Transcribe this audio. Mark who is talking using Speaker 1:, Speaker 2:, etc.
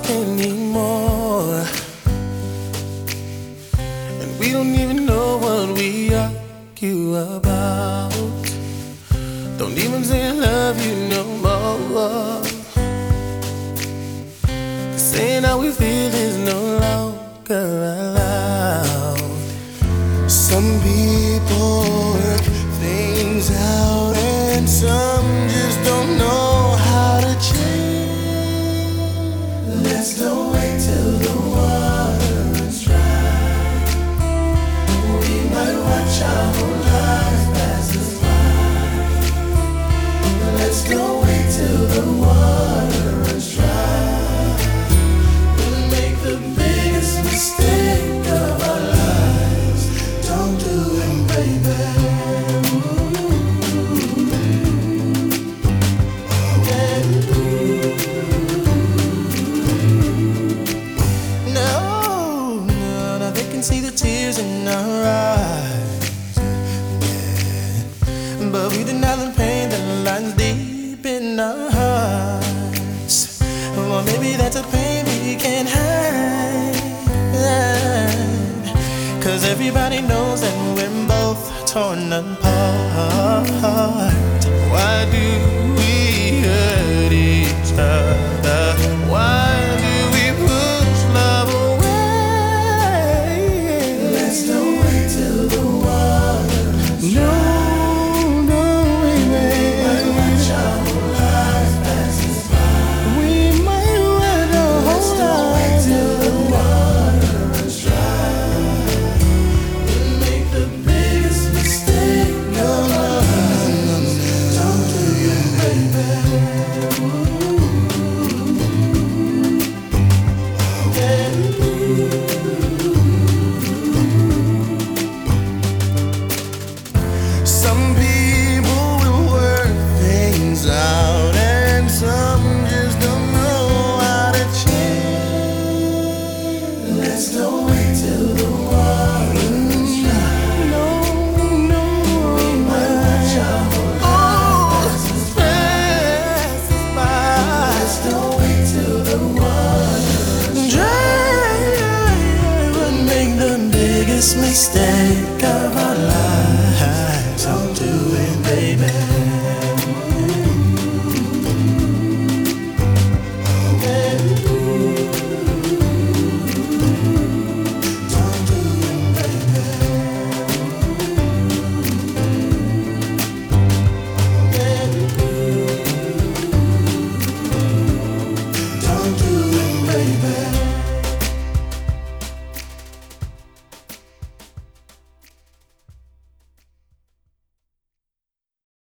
Speaker 1: anymore, and we don't even know what we argue about. Don't even say I love you no more, 'cause saying how we feel is no longer allowed. Some people work things out, and some just don't know how to change. Let's don't wait till the water runs dry. We might watch our whole lives pass us by. Let's don't wait till the water runs dry. We'll make the biggest mistake of our lives. Don't do it, baby. See the tears in our eyes, yeah. But we deny the pain that lies deep in our hearts. Well, maybe that's a pain we can't hide, 'cause everybody knows that we're both torn apart. Why do we hurt each other? Why do we push love away? Let's don't wait till the water runs dry. No, baby. We might watch our whole lives pass us by. We might watch our whole lives. Let's don't wait till the water runs dry. We'll make the biggest mistake of our lives. Don't do it, baby. Some people will work things out, and some just don't know how to change. Let's don't wait till the water runs dry. No. We might watch our whole lives pass us by. Let's don't wait till the water runs dry. We'll make the biggest mistake of our lives. Don't do it, baby.